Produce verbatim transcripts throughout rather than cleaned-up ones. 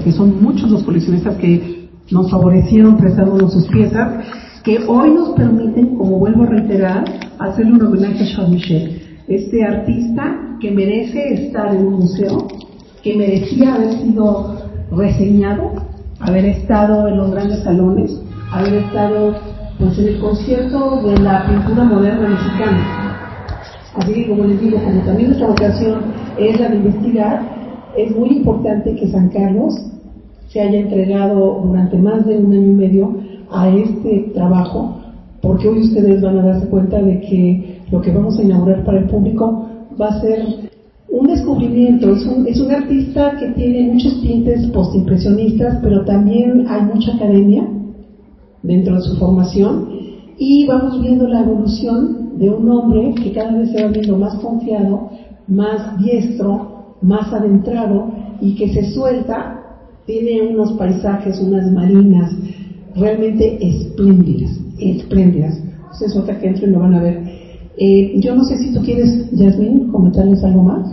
porque son muchos los coleccionistas que nos favorecieron prestándonos sus piezas, que hoy nos permiten, como vuelvo a reiterar, hacerle un homenaje a Charles Michel, este artista que merece estar en un museo, que merecía haber sido reseñado, haber estado en los grandes salones, haber estado pues en el concierto de la pintura moderna mexicana. Así que, como les digo, como también nuestra vocación es la de investigar, es muy importante que San Carlos se haya entregado durante más de un año y medio a este trabajo, porque hoy ustedes van a darse cuenta de que lo que vamos a inaugurar para el público va a ser un descubrimiento. Es un, es un artista que tiene muchos tintes postimpresionistas, pero también hay mucha academia dentro de su formación, y vamos viendo la evolución de un hombre que cada vez se va viendo más confiado, más diestro, más adentrado, y que se suelta. Tiene unos paisajes, unas marinas realmente espléndidas, espléndidas. Ustedes ahorita que entren lo van a ver. Eh, yo no sé si tú quieres, Yasmín, comentarles algo más,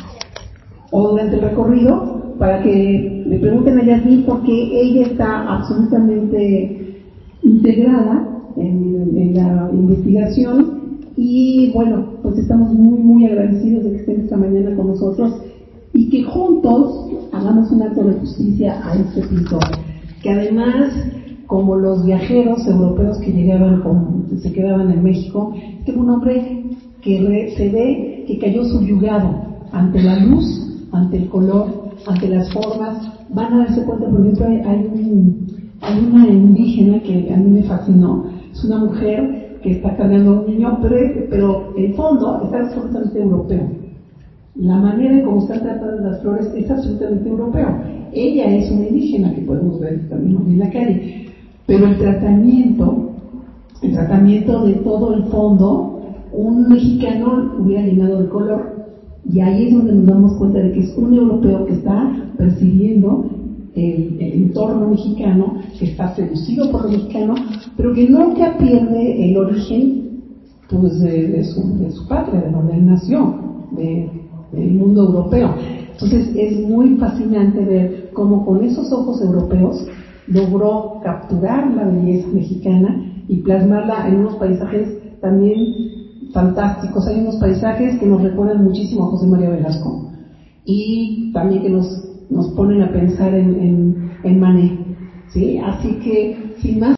o durante el recorrido, para que le pregunten a Yasmín, porque ella está absolutamente integrada en, en la investigación, y bueno, pues estamos muy muy agradecidos de que estén esta mañana con nosotros y que juntos hagamos un acto de justicia a este pintor, que además, como los viajeros europeos que llegaban, con, se quedaban en México, este es un hombre que re, se ve que cayó subyugado ante la luz, ante el color, ante las formas. Van a darse cuenta, por ejemplo, hay, hay, un, hay una indígena que a mí me fascinó. Es una mujer que está cargando a un niño, pero, pero el fondo está absolutamente europeo. La manera en cómo están tratadas las flores es absolutamente europeo. Ella es una indígena que podemos ver también en la calle, pero el tratamiento, el tratamiento de todo el fondo, un mexicano hubiera llenado de color, y ahí es donde nos damos cuenta de que es un europeo que está percibiendo el, el entorno mexicano, que está seducido por lo mexicano, pero que nunca pierde el origen pues de, de, su, de su patria, de donde él nació, de, del mundo europeo. Entonces es muy fascinante ver cómo con esos ojos europeos logró capturar la belleza mexicana y plasmarla en unos paisajes también fantásticos. Hay unos paisajes que nos recuerdan muchísimo a José María Velasco, y también que nos, nos ponen a pensar en, en, en Manet, ¿sí? Así que, sin más